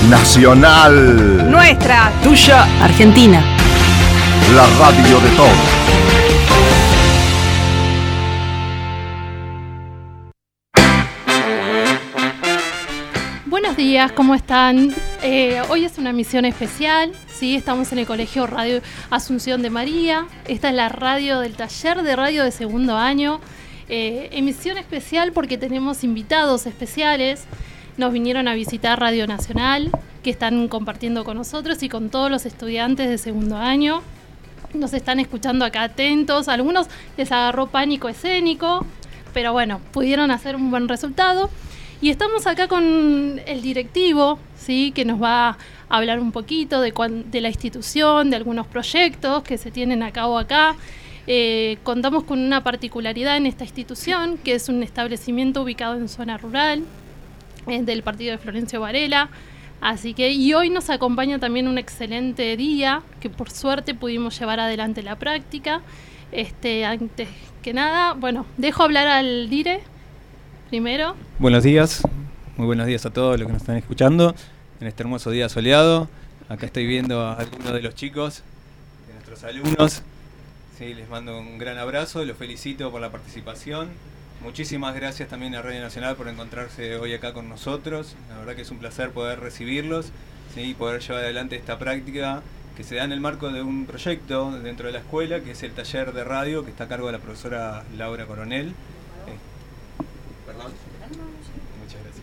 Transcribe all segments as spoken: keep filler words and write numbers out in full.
Nacional. Nuestra. Tuya. Argentina. La radio de todos. Buenos días, ¿cómo están? Eh, hoy es una emisión especial, ¿sí? Estamos en el Colegio Radio Asunción de María. Esta es la radio del taller de radio de segundo año. Eh, emisión especial porque tenemos invitados especiales. Nos vinieron a visitar Radio Nacional, que están compartiendo con nosotros y con todos los estudiantes de segundo año. Nos están escuchando acá atentos. A algunos les agarró pánico escénico, pero bueno, pudieron hacer un buen resultado. Y estamos acá con el directivo, ¿sí? Que nos va a hablar un poquito de, cuan, de la institución, de algunos proyectos que se tienen a cabo acá. Eh, contamos con una particularidad en esta institución, que es un establecimiento ubicado en zona rural, eh, del partido de Florencio Varela. Así que, y hoy nos acompaña también un excelente día, que por suerte pudimos llevar adelante la práctica. Este, antes que nada, bueno, dejo hablar al dire. Primero. Buenos días, muy buenos días a todos los que nos están escuchando en este hermoso día soleado. Acá estoy viendo a algunos de los chicos, de nuestros alumnos. Sí, les mando un gran abrazo, los felicito por la participación. Muchísimas gracias también a Radio Nacional por encontrarse hoy acá con nosotros. La verdad que es un placer poder recibirlos, ¿sí? Y poder llevar adelante esta práctica que se da en el marco de un proyecto dentro de la escuela, que es el taller de radio, que está a cargo de la profesora Laura Coronel. Perdón. Muchas gracias.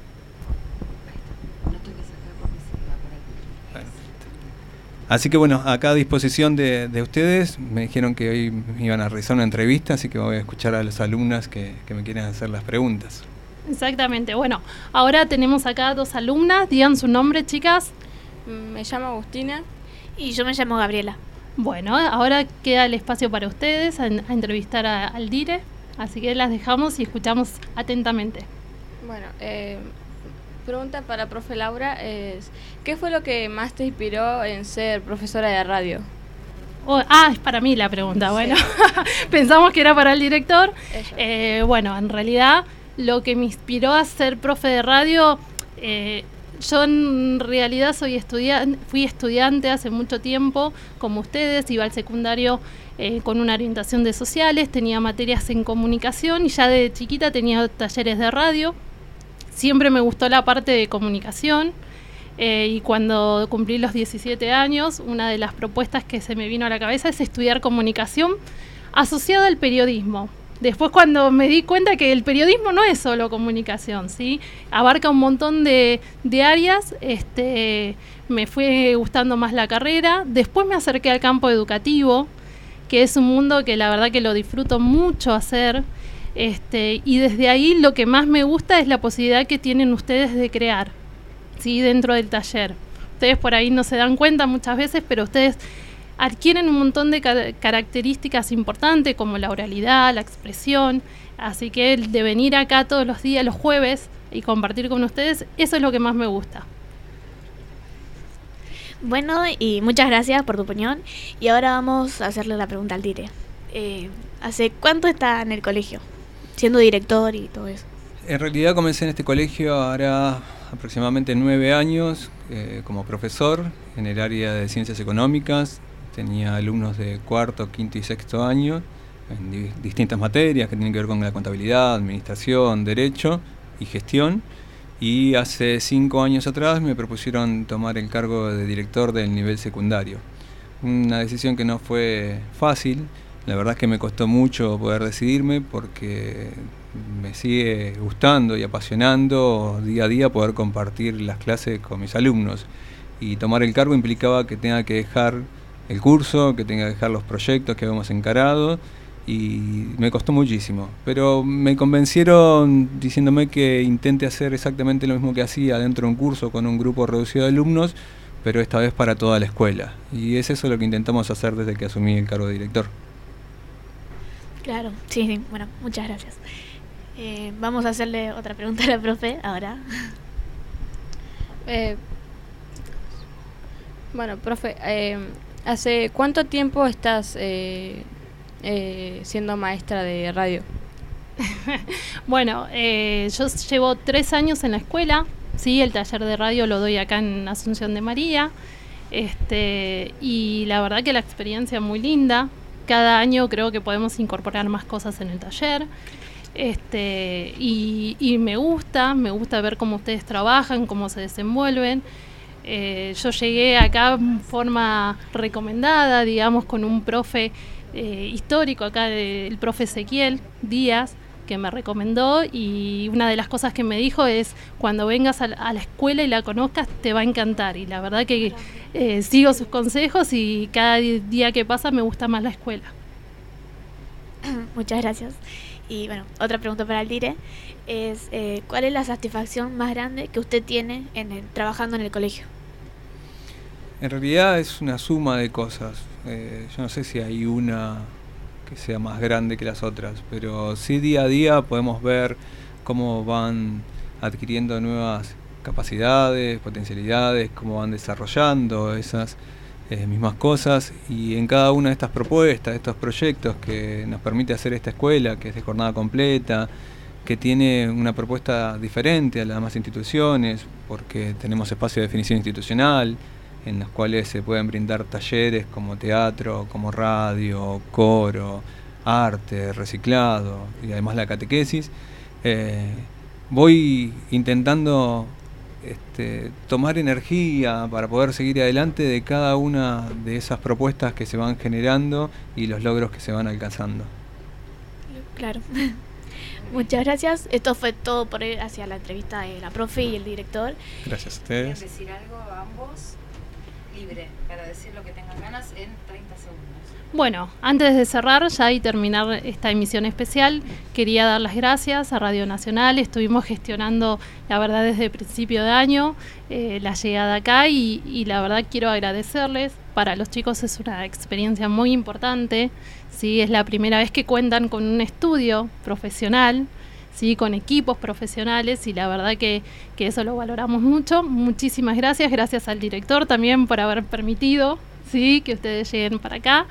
Bueno. Así que bueno, acá a disposición de, de ustedes. Me dijeron que hoy me iban a realizar una entrevista, así que voy a escuchar a las alumnas que, que me quieren hacer las preguntas. Exactamente. Bueno, ahora tenemos acá dos alumnas. Digan su nombre, chicas. Me llamo Agustina. Y yo me llamo Gabriela. Bueno, ahora queda el espacio para ustedes a, a entrevistar a, al dire. Así que las dejamos y escuchamos atentamente. Bueno, eh, pregunta para profe Laura es, ¿qué fue lo que más te inspiró en ser profesora de radio? Oh, ah, es para mí la pregunta, sí. Bueno, pensamos que era para el director. Eh, bueno, en realidad lo que me inspiró a ser profe de radio, eh, yo en realidad soy estudiante, fui estudiante hace mucho tiempo, como ustedes, iba al secundario eh, con una orientación de sociales, tenía materias en comunicación y ya de chiquita tenía talleres de radio. Siempre me gustó la parte de comunicación eh, y cuando cumplí los diecisiete años, una de las propuestas que se me vino a la cabeza es estudiar comunicación asociada al periodismo. Después cuando me di cuenta que el periodismo no es solo comunicación, ¿sí? Abarca un montón de, de áreas, este, me fue gustando más la carrera. Después me acerqué al campo educativo, que es un mundo que la verdad que lo disfruto mucho hacer. Este, y desde ahí lo que más me gusta es la posibilidad que tienen ustedes de crear, ¿sí? Dentro del taller. Ustedes por ahí no se dan cuenta muchas veces, pero ustedes adquieren un montón de car- características importantes como la oralidad, la expresión, así que el de venir acá todos los días, los jueves, y compartir con ustedes, eso es lo que más me gusta. Bueno, y muchas gracias por tu opinión, y ahora vamos a hacerle la pregunta al dire. Eh, ¿Hace cuánto está en el colegio, siendo director y todo eso? En realidad comencé en este colegio ahora aproximadamente nueve años eh, como profesor en el área de ciencias económicas. Tenía alumnos de cuarto, quinto y sexto año en di- distintas materias que tienen que ver con la contabilidad, administración, derecho y gestión. Y hace cinco años atrás me propusieron tomar el cargo de director del nivel secundario. Una decisión que no fue fácil. La verdad es que me costó mucho poder decidirme porque me sigue gustando y apasionando día a día poder compartir las clases con mis alumnos. Y tomar el cargo implicaba que tenga que dejar el curso, que tenga que dejar los proyectos que habíamos encarado, y me costó muchísimo. Pero me convencieron diciéndome que intente hacer exactamente lo mismo que hacía dentro de un curso con un grupo reducido de alumnos, pero esta vez para toda la escuela. Y es eso lo que intentamos hacer desde que asumí el cargo de director. Claro, sí, sí. Bueno, muchas gracias. Eh, vamos a hacerle otra pregunta a la profe ahora. Eh, bueno, profe, eh, ¿hace cuánto tiempo estás eh, eh, siendo maestra de radio? Bueno, eh, yo llevo tres años en la escuela, Sí, el taller de radio lo doy acá en Asunción de María. Este, y la verdad que la experiencia es muy linda. Cada año creo que podemos incorporar más cosas en el taller. Este, y, y me gusta, me gusta ver cómo ustedes trabajan, cómo se desenvuelven. Eh, yo llegué acá en forma recomendada, digamos, con un profe eh, histórico acá, el profe Ezequiel Díaz, que me recomendó, y una de las cosas que me dijo es: cuando vengas a la, a la escuela y la conozcas te va a encantar. Y la verdad que eh, sigo sus consejos y cada día que pasa me gusta más la escuela. Muchas gracias. Y bueno, otra pregunta para el dire es eh, ¿cuál es la satisfacción más grande que usted tiene en el, trabajando en el colegio? En realidad es una suma de cosas. Eh, yo no sé si hay una que sea más grande que las otras, pero sí día a día podemos ver cómo van adquiriendo nuevas capacidades, potencialidades, cómo van desarrollando esas eh, mismas cosas, y en cada una de estas propuestas, estos proyectos que nos permite hacer esta escuela, que es de jornada completa, que tiene una propuesta diferente a las demás instituciones, porque tenemos espacio de definición institucional, en los cuales se pueden brindar talleres como teatro, como radio, coro, arte, reciclado y además la catequesis. Eh, voy intentando este, tomar energía para poder seguir adelante de cada una de esas propuestas que se van generando y los logros que se van alcanzando. Claro. Muchas gracias. Esto fue todo por ir hacia la entrevista de la profe y el director. Gracias a ustedes. ¿Quieren decir algo a ambos? Libre, para decir lo que tengan ganas en treinta segundos. Bueno, antes de cerrar ya y terminar esta emisión especial, quería dar las gracias a Radio Nacional. Estuvimos gestionando, la verdad, desde el principio de año eh, la llegada acá, y, y la verdad quiero agradecerles. Para los chicos es una experiencia muy importante, ¿sí? Es la primera vez que cuentan con un estudio profesional, ¿sí? Con equipos profesionales, y la verdad que, que eso lo valoramos mucho. Muchísimas gracias, gracias al director también por haber permitido, ¿sí? Que ustedes lleguen para acá.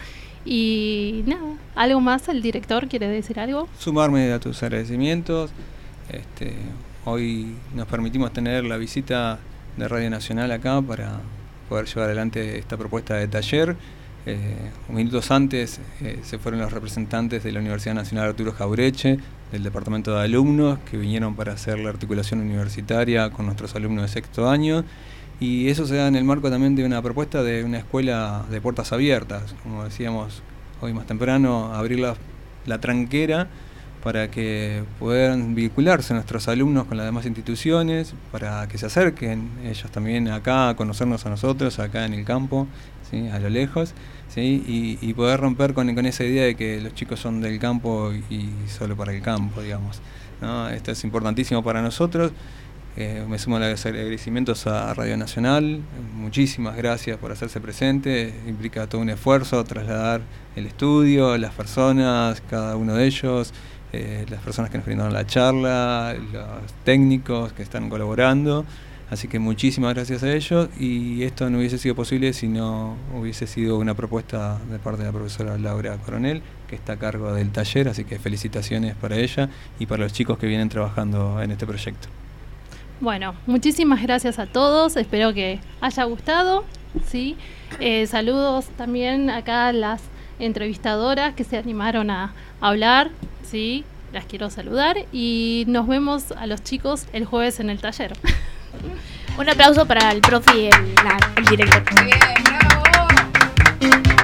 Y nada, ¿algo más? ¿El director quiere decir algo? Sumarme a tus agradecimientos. Este, hoy nos permitimos tener la visita de Radio Nacional acá para poder llevar adelante esta propuesta de taller. Eh, minutos antes eh, se fueron los representantes de la Universidad Nacional Arturo Jaureche, del departamento de alumnos, que vinieron para hacer la articulación universitaria con nuestros alumnos de sexto año, y eso se da en el marco también de una propuesta de una escuela de puertas abiertas, como decíamos hoy más temprano, abrir la, la tranquera para que puedan vincularse nuestros alumnos con las demás instituciones, para que se acerquen ellos también acá a conocernos a nosotros, acá en el campo, ¿sí? A lo lejos, ¿sí? y, y poder romper con, con esa idea de que los chicos son del campo y solo para el campo, digamos, ¿no? Esto es importantísimo para nosotros. Eh, me sumo a los agradecimientos a Radio Nacional, muchísimas gracias por hacerse presente, implica todo un esfuerzo trasladar el estudio, las personas, cada uno de ellos, eh, las personas que nos brindaron la charla, los técnicos que están colaborando, así que muchísimas gracias a ellos, y esto no hubiese sido posible si no hubiese sido una propuesta de parte de la profesora Laura Coronel, que está a cargo del taller, así que felicitaciones para ella y para los chicos que vienen trabajando en este proyecto. Bueno, muchísimas gracias a todos, espero que haya gustado, ¿sí? Eh, saludos también acá a las entrevistadoras que se animaron a hablar, ¿sí? Las quiero saludar, y nos vemos a los chicos el jueves en el taller. Un aplauso para el profe y el, la, el director. Muy bien, bravo.